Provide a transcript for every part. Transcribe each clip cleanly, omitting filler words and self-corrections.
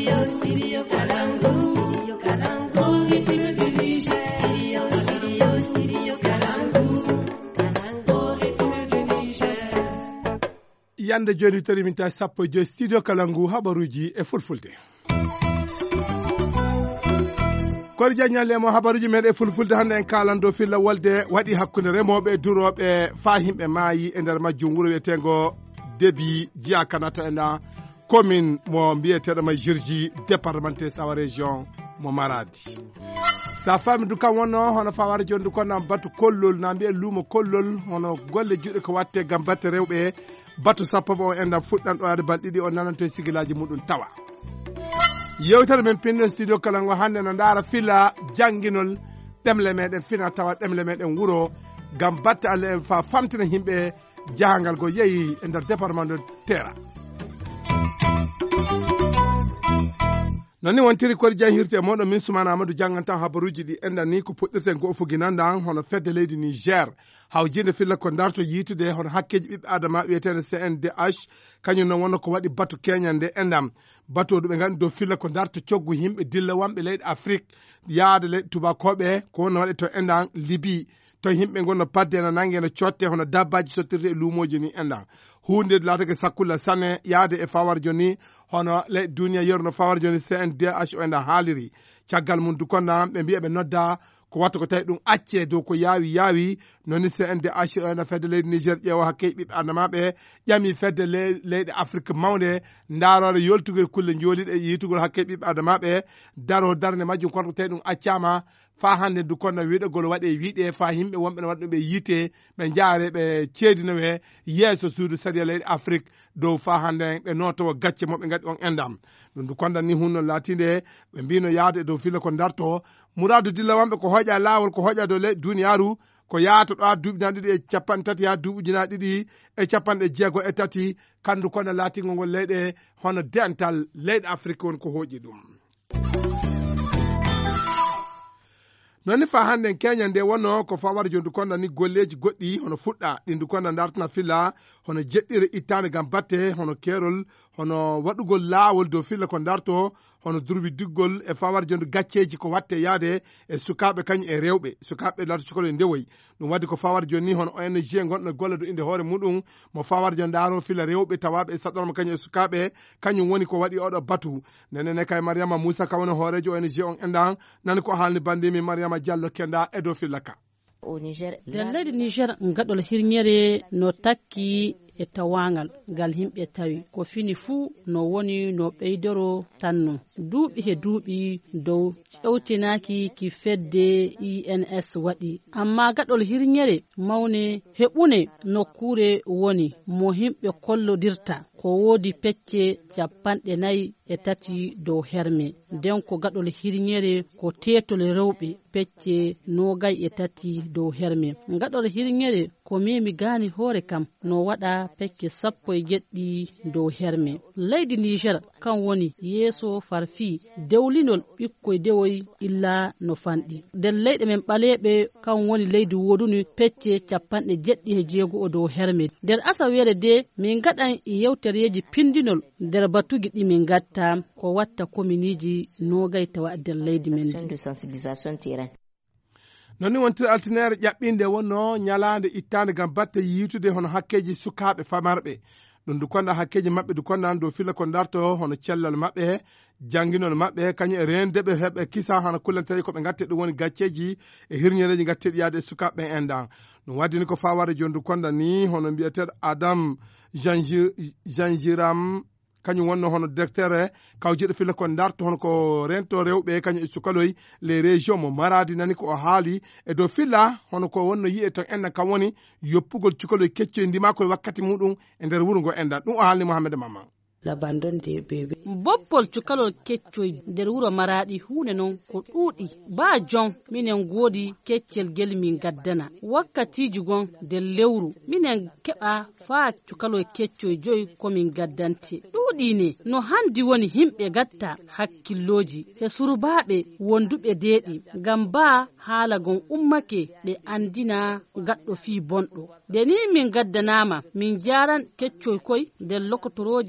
Studio Kalangu. Studio Kalangu. Studio Kalangu. Yande joni tori min ta sappo jo Studio Kalangu habaruji e fulfulde. Kor jagnale mo habaruji mede fulfulde hande en kalando filla wolde wadi hakkunde remobe durobe fa himbe maayi e der majjum wuro wetengo debi jiya kanata ena commune mo biyeteɗo ma jirji départementé sawa région mo maradi sa fami du kam wonno hono fawara joni du konna batu kollol na mbiye luumo kollol hono golle juɗe ko watte gam batte rewɓe batu sappo o enda fuɗɗan ɗo ade balɗiɗi o nananto sigilaji muɗum tawa yewtere men pinno Studio Kalango hande no ndara fila janginol ɗemle meɗen fina tawa ɗemle meɗen wuro gam batte Allah en fa famtina himɓe jahangal go yeehi e nder département de Terra. Nani wontiri kori jahirte moɗo min sumana Amadou jangantan habaruji ɗi enda ni ko puɗɗirten go fuginanda hono fedde leydi Niger hawjinde filla ko darto yitude hono hakkeji ɓiɓɓe adama wiyetede CNDH kañum non wonno ko waɗi batu keñande endam batoɗo ɓe gandi dow filla ko darto coggu yimɓe dilla wamɓe leydi Afrique yaade leydi tubakoɓe ko wonno waɗi to endan Libye to yimɓe gonno padde ena nangue ene cotte hono dabbaji sottirte e luumoji ni endan hunde latake sakkulla sane yaade e fawar joni hono le duniya yeru no fawar joni CNDH o enda haaliri caggal mum du konna ɓe mbiya ɓe nodda ko watta ko tawi ɗum acce dow ko yaawi noni CNDH o enda fedde leydi Niger ƴeewa hakkeji ɓiɓɓe adamaɓe ƴami fedde leydi Afrique mawde ndaarore yoltugol kulle jooliɗe yitugol hakkeji ɓiɓɓe adamaɓe daro darde majjum kono ko tawi ɗum accama fa hande du konna wiɗogol waɗe wiiɗe fa yimɓe wonɓe ne waɗa ɗum ɓe yiite ɓe jaare ɓe ceedinowe yeeso suudu sariya leydi Afrique dow fa hande ɓe notowo gacce moɓe gaɗi on endam ɗum du kondan ni hunno latinde ɓe mbino yaade dow filla ko darto muradu dilla wamɓe ko hoƴa lawol ko hoƴa dow leydi duniyaru ko yaata ɗo ha duuɓi na ɗiɗi e capanɗe tati ha duuɓi ujuna ɗiɗi e capanɗe jeego e tati kandu kono latingol ngol leyɗe hono dental leydi Afrique won ko hoƴi ɗum noni fa hande Kenya nde wonno ko fawar jondu konda ni golleji goɗɗi hono fuɗɗa ɗindu konda dartana filla hono jeɗɗire ittande gam batte hono kerol hono waɗugol laawol dow filla ko darto hono durbi diggol e fawar jondu gacceji ko watte yaade e sukaɓe kañum e rewɓe sukaɓe larto cukolo e ndewoyi ɗum waddi ko fawar joni hono ONG gonɗo golle do inde hoore muɗum mo fawar jon daro filla rewɓe tawaɓe e saɗorma kañum e sukaɓe kañum woni ko waɗi oɗo batu nenene kay Mariama Moussa ka woni hoorejo ONG on endan nani ko haalni bandimi Mariama Diallo kenda e dow filla ka nder leydi Niger gaɗol hirñere no takki e tawangal ngal himɓe tawi ko fini fuu no woni no ɓeydoro tanno duuɓi he duuɓi dow ƴewtinaki ki fedde INS waɗi amma gaɗol hirñere mawne heɓune nokkure woni mo himɓe kollodirta ko woodi pecce 43 dow herme nden ko gaɗol hirñere ko tetol rewɓe pecce 23 dow herme gaɗol hirñere ko memi gani hoore kam no waɗa pecce 17 dow herme leydi Niger kan woni yeeso farfi dewlinol ɓikkoy dewoy illa no fanɗi nder leyɗe men ɓaleɓe kan woni leydi woduni pecce 76 dow herme nder asawere de min gaɗan yewtereji pindinol nder batugi ɗi min gatta ko watta komminiji nogay tawa nder leydi men nonni wontiri altinaire ƴaɓɓinde wonno ñalande ittande gam batte yitude hono hakkeji sukaɓe famarɓe ɗum du konda hakkeji mabɓe du kondan dow filla ko darto hono cellal mabɓe janginol mabɓe kañum e rendeɓe heɓe kisa hana kullen tawi koɓe gatte ɗum woni gacceji e hirñereji gatteɗi yaade e sukaɓe endan ɗum waddini ko fawade joni du konda ni hono mbiyeteɗo Adam Janjiram kañum wonno hono directeur kawjeɗo filla ko darto hono ko rento rewɓe kañum e cukaloy les régions mo maradi nani ko o haali e dow filla hono ko wonno yiye to enna kam woni yoppugol cukaloy keccoy ndima koye wakkati muɗum e nder wuuro ngo endan ɗum o haalni Mohamed Mama l'abandon des bébés boppol cukalol keccoy nder wuro Maradi hunde non ko ɗuuɗi ba jon minen goodi keccel gel min gaddana wakkatiji gon nder lewru minen keɓa fa cukalol keccoy joyi komin gaddante ɗuuɗi ne no handi woni himɓe gatta hakkilloji e surbaɓe wonduɓe deeɗi ngam ba haala gon ummake ɓe andina gaɗɗo fi bonɗo deni min gaddanama min jaran keccoy koy nder lokotoroje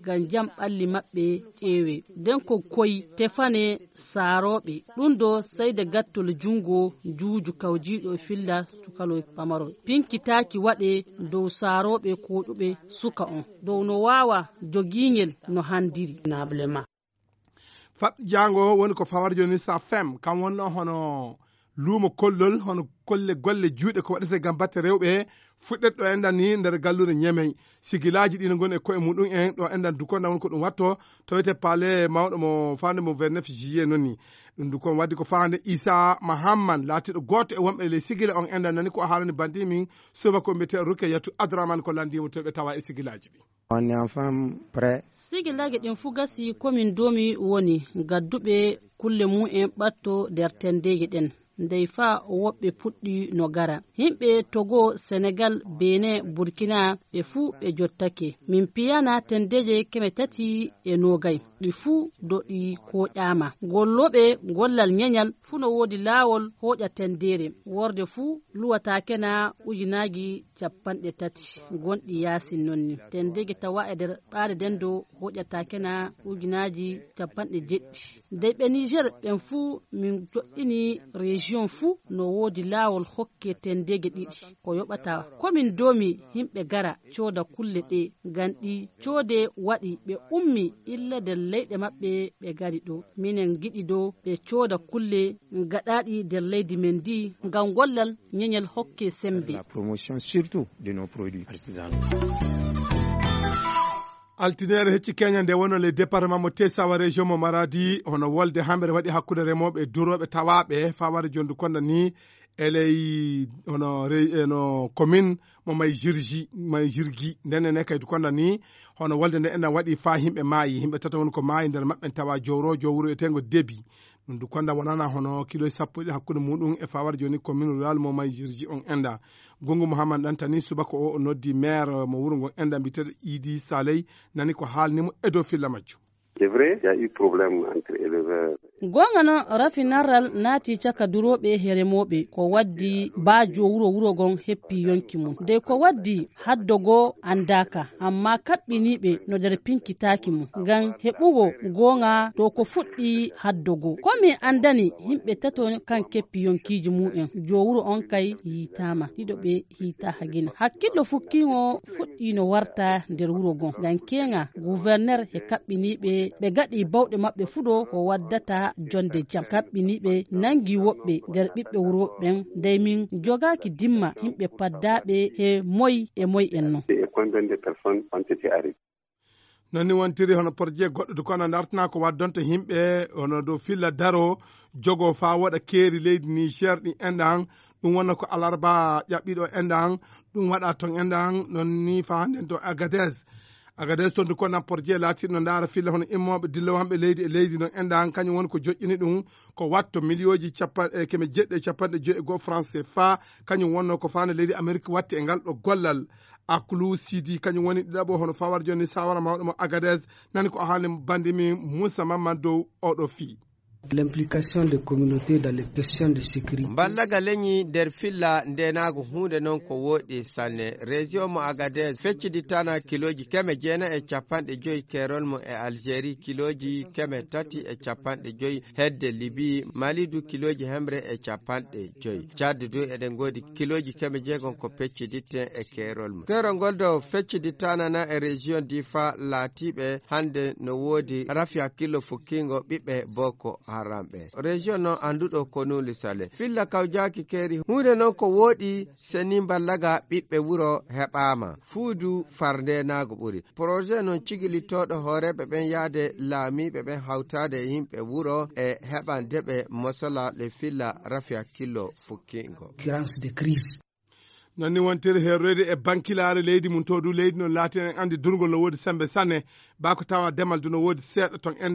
ngam jam ɓalli maɓɓe ƴeewe nden ko koyi tefane saaroɓe ɗum do sayde gattol jungo juuju kawjiɗo filla sukalo pamaro pinkitaki waɗe dow saaroɓe koɗuɓe suka on dow no wawa jogiŋel no handiri nablema fat jango woni ko fawarjo ni sa fem kam wonno hono luumo kollol hono kolle golle juuɗe ko waɗete gam batte rewɓe fuɗɗet ɗo endan ni nder gallude ñemey sigilaji ɗi no goni e koye muɗum en ɗo endan dukonda woni ko ɗum watto to wiyete paale mawɗo mo fande mo 29 juillet noon ni ɗum dukon waddi ko fande Issa Mahamman laatiɗo goto e wonɓe le sigila on endan nani ko haalani bandi min soba ko mbiyete Rukayatu Adraman ko landimo to ɓe tawa e sigilaji ɗi on est enfin prêt sigilaji ɗin fu gasi komin domi woni gadduɓe kulle mu'en ɓatto nder tendeji ɗen ndey fa woɓɓe puɗɗi no gara himɓe Togo Sénégal Benin Burkina ɓe fuu ɓe jottake min piyana tendeje keme tati e nogay ɗi fuu do ɗi koƴama golloɓe gollal ñeñal fuu no wodi laawol hoƴa tendere worde fuu luwatake na ujunaji 30 gonɗi yasin nonni tendeje tawa e nder ɓaade den do hoƴatake na ujunaji 70 ndey ɓe Niger ɓen fuu min joɗɗini région fuu no wodi laawol hokke tendege ɗiɗi ko yoɓata komin domi himɓe gara cooda kulle ɗe ngam ɗi coode waɗi ɓe ummi illa nder leyɗe maɓɓe ɓe gari ɗo minen giɗi ɗo ɓe cooda kulle gaɗaɗi nder leydi men ndi ngam gollal ñeñal hokke sembe la promotion surtout de nos produits artisanaux. Altinere hecci Kenya nde wono le département mo Tessawa région mo Maradi hono wolde hamɓere waɗi hakkude remoɓe duroɓe tawaɓe fawade jondu konda ni eley hono commune mo may jirgi ndenne kay konda ni hono wolde nde enɗan waɗi fa himɓe maayi himɓe tata woni ko maayi nder maɓɓe tawa jowrojo wuro etengo debi ɗum du konda wonana hono kilo 10 hakkude muɗum e fawade joni commune rural mo may jirgi on enda Gongo Mouhamad ɗantani subaka o noddi maire mo wuro ngon enda mbiteɗo Idi Saley nani ko haalnimo edo filla majju. C'est vrai, il y a eu problème entre éleveurs. gonga no rafinarral naati caka duroɓe e remoɓe ko waddi baajo wuro gon heppi yonki mum de ko waddi haddogo andaka amma kaɓɓiniɓe no nder pinkitaki mum ngam heɓugo gonga to ko fuɗɗi haddogo komi andani himɓe tato kan keppi yonkiji mu'en jo wuro on kay yitama ɗiɗo ɓe hita hagina hakkillo fukkigo fuɗɗi no warta nder wuro gon ngam kenga gouverneur he kaɓɓiniɓe ɓe gaɗi bawɗe maɓɓe fuɗo ko waddata jonde jam kaɓɓiniɓe nangi woɓɓe nder ɓiɓɓe wuro ɓen ndey min jogaki dimma himɓe paddaɓe he moy e moy en non nonni wontiri hono projet goɗɗo du kono dartana ko waddonta himɓe hono dow filla daro jogo fa waɗa keeri leydi Niger ɗi enɗan ɗum wonna ko alarba ƴaɓɓiɗo enɗan ɗum waɗa ton enɗan non ni fa hannden to Agadez toon du kono projet laatiɗo ndaara filla hono immoɓe dillowo hamɓe leydi e leydi noon enɗan kañum woni ko joƴƴini ɗum ko watto millioji 750 francs CFA kañum wonno ko fane leydi Amérique watti e ngal ɗo gollal Aklu Sidi kañum woni ɗiɗaɓo hono fawar joni sawara mawɗo mo Agadez nani ko haalni bandimi Moussa Mamadou oɗo fii. L'implication des communautés dans les questions de sécurité. Ballaga leñi nder filla ndenago hunde non ko woɗi sanne région mo Agadez feccititana kiloji 950 kerol mo e Algérie kiloji 350 hedde Libye Malidu kiloji hemre e 50 Tchad du eɗen godi kiloji 600 ko feccitite e kerol mo kerol ngol do feccititana na e région Difa latiɓe hande no wodi rafi hakkillo fukkingo ɓiɓɓe Boko Haramɓe région non anduɗo ko nuli sale filla kawjaki keeri hunde non ko woɗi seni ballaga ɓiɓɓe wuro heɓama fuudu farnde nago ɓuri projet non cigilitoɗo hooreɓe ɓen yaade laamiɓe ɓen hawtade yimɓe wuro e heɓandeɓe mosala le filla rafi hakkillo fukkingo de crise nonni wontiri herrede e bankilare leydi mum to du leydi no laati en andi durgol no wodi sembe sanne bako tawa demal du no wodi seeɗa ton enɗan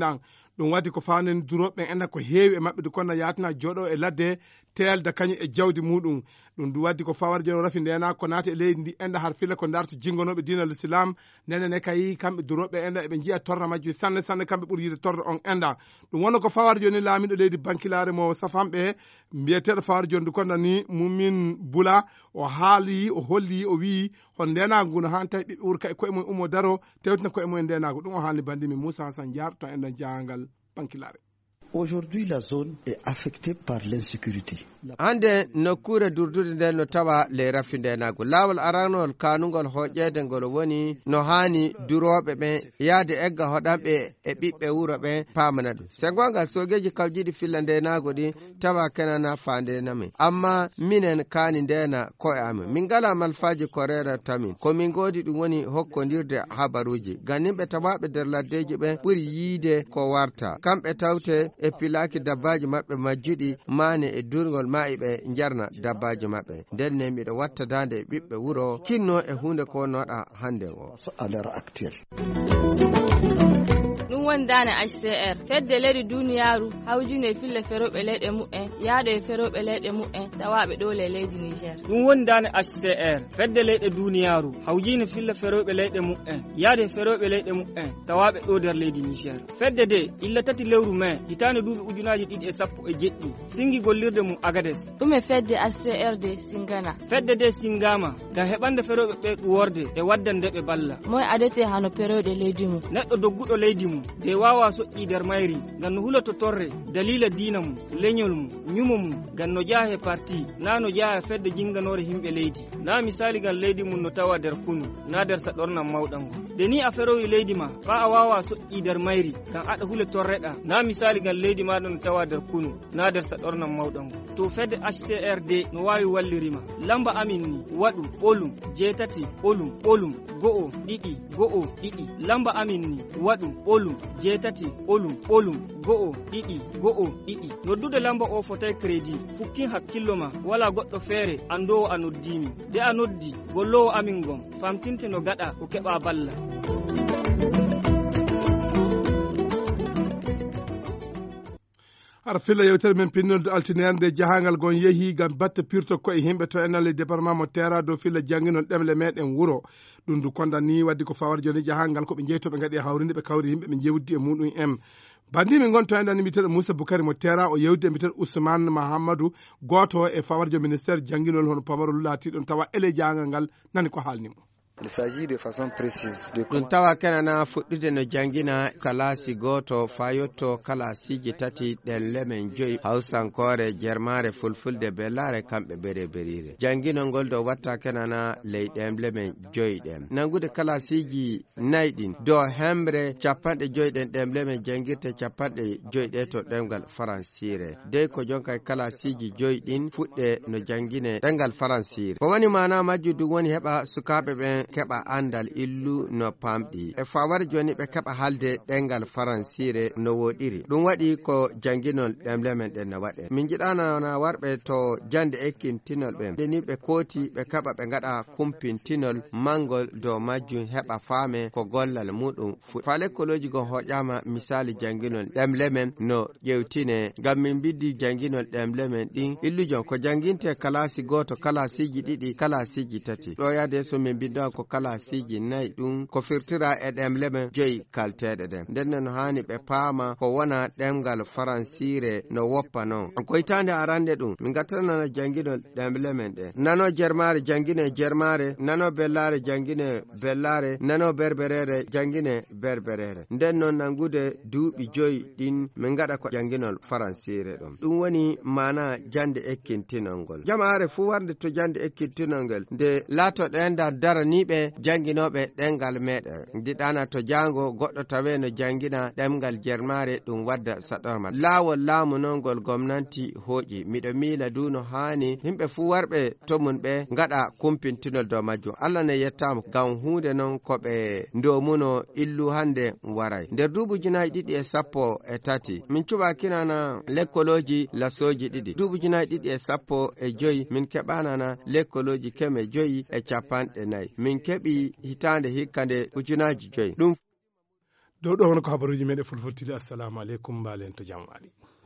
ɗum waddi ko fawnen duroɓe enda ko heewi e maɓɓe du konna yatana jooɗo e ladde telde kañum e jawdi muɗum ɗum du waddi ko fawar jeno rafi ndena ko naati e leydi ndi enda har filla ko darto jingonoɓe diinal l'islam nenene kayi kamɓe duroɓe enda eɓe jiiya torra majji sanne sanne kamɓe ɓuuri yiide torra on enda ɗum wonno ko fawar joni laamiɗo leydi bankilare mo safamɓe mbiyeteɗo fawar joni du konna ni mumin bula o haali o holli o wi hon ndenago ngu no han tawi ɓiɓɓe wuuro ka e koye mumen ummo daro tewtina koye mumen ndenago ɗum o haalni bandimi Moussa Hassan Diar to enda jahangal bankilare. Aujourd'hui, la zone est affectée par l'insécurité. Hande nokkure durdude nden no tawa le rafindenago lawol aranol kanugol hoƴƴede ngol woni no hani duroɓe ɓe yaade egga hoɗanɓe e ɓiɓɓe wuro ɓe pamana ɗum se gonga sogeji kawjiɗi filla ndenago ɗi tawa kenana fandenami amma minen kani ndena koye amin min ngala malfaji ko reratamin komin godi ɗum woni hokkodirde habaruji ganimɓe tawaɓe nder laddeji ɓe ɓuuri yiide ko warta kamɓe tawte e pilaki dabbaji maɓɓe majjuɗi mane e durgol mayiɓe jarna dabbaji maɓɓe nden ne miɗo watta dande e ɓiɓɓe wuro kinno e hunde ko noɗa hande o à l'heure actuelle. ɗum wondane HCR fedde leydi duniyaru hawjine fille feroɓe leyɗe mu'en yaaɗo e feroɓe leyɗe mu'en tawaɓe ɗole leydi Niger. ɗum wondane HCR fedde leyɗe duniyaru hawjine fille feroɓe leyɗe mu'en yaade feroɓe leyɗe mu'en tawaɓe ɗo nder leydi Niger. fedde de illa tati lewru mai hitande duuɓi ujunaji 2017 singi gollirde mum Agades. ɗum e fedde HCR de singana. fedde de singama ngam heɓande feroɓe ɓe ɗuworde e waddande ɓe balla. moy adete hano feroɗe leydi mum neɗɗo dogguɗo leydi mum de wawa soƴƴi nder mayri ngam no huloto torre dalila diina mum leñol mum ñumo mum ngam no jaaha e parti na no jaaha fedde jinganore himɓe leydi na misali ngam leydi mum no tawa nder kunu na nder saɗornam mawɗam ngo de ni a ferowi leydi ma fa a wawa soƴƴi nder mayri ngam aɗa hule torreɗa na misali ngam leydi maɗa no tawa nder kunu na nder saɗornam mawɗam ngo to fedde HCRD no wawi wallirima lamba amin ni waɗu ɓolum jeetati ɓolum ɓolum go'o ɗiɗi go'o ɗiɗi lamba amin ni waɗu ɓolum jeetati ɓolum ɓolum go'o ɗiɗi go'o ɗiɗi noddude lamba o fotay crédit fukkin hakkillo ma wala goɗɗo feere andowo a noddimi de a noddi gollowo amin gon famtinte no gaɗa ko keɓa balla. har filla yewtere men pinnolde altinerde jahangal gon yeehi gam batta pirto koye himɓe to enale département mo terra dow filla jangguinol ɗemle meɗen wuuro ɗum du konda ni waddi ko fawar joni jahangal koɓe jeytoɓe gaɗi hawrinde ɓe kawri yimɓe ɓe jewdi e muɗum en bandimi gonto endani mbiteɗo Moussa Boukari mo terra o yewdi e mbiteɗo Ousmane Mahamadou goto e fawarjo ministére jangguinol hono pamaro lulati ɗon tawa ele jahangal ngal nani ko haalnimo. Il s'agit de façon précise de ɗum tawa kenana fuɗɗude no jangina kalasi goto fayotto kalasiji tati ɗen lemen joyi hawsankore jermare fulfulde bellare kamɓe bere berire janginol ngol do watta kenana leyɗen lemen joyi ɗen nangude kalasiji nayyi ɗin do hembre capanɗe joyi ɗen ɗen lemen jangirte capanɗe joyi ɗe to ɗemgal faransire dey ko jonka kalasiji joyi ɗin fuɗɗe no jangine ɗemgal faransire ko woni mana majju ɗum woni heɓa sukaɓe ɓen keɓa andal illu no pamɗi e fawar joni ɓe keɓa halde ɗengal faransire no woɗiri ɗum waɗi ko janginol ɗemle men ɗen no waɗe min jiɗanana warɓe to jande ekkintinol ɓen deni ɓe kooti ɓe keɓa ɓe gaɗa kumpintinol mangol dow majjum heɓa faame ko gollal muɗum fa lekkoloji gon hoƴama misali janginol ɗemle men no ƴewtine ngam min biddi janginol ɗemle men ɗin illujon ko janginte kalasi goto kalasiji ɗiɗi kalasiji tati ɗo yade so min binda ko kalasiji nayyi ɗum ko firtira e ɗemle men joyi kalteɗe ɗen nden no hani ɓe paama ko wona ɗemgal faransire no woppa noon ko hitande arande ɗum min gattanana janginol ɗemle men ɗe nano jermare jangine jermare nano bellare jangine bellare nano berberere jangine berberere nden noon nangude duuɓi joyi ɗin min gaɗa ko janginol faransire ɗum ɗum woni mana jande ekkintinol ngol jamare fu warde to jande ekkintinol ngel nde laato ɗenda daraniɓe janginoɓe ɗemgal meɗen diɗana to jango goɗɗo tawe no jangina ɗemgal jermare ɗum wadda saɗorma laawol laamu nongol gomnanti hooƴi miɗo miila du no hani yimɓe fu warɓe to mun ɓe gaɗa kumpintinol dow majjum Allah ne yettama ngam hunde noon koɓe ndomuno illu hande waray nder duuɓuji nayi ɗiɗi e sappo e tati min cuɓa kinana lekkoloji lasoji ɗiɗi duuɓuji nayi ɗiɗi e sappo e joyi min keɓanana lekkoloji keme joyi e capanɗe nayyi min keɓi hitande hikkande ujunaji joyi ɗum dow ɗo won ko habaruji meɗen fulfultide assalamu aleykum mbalen to jam waɗi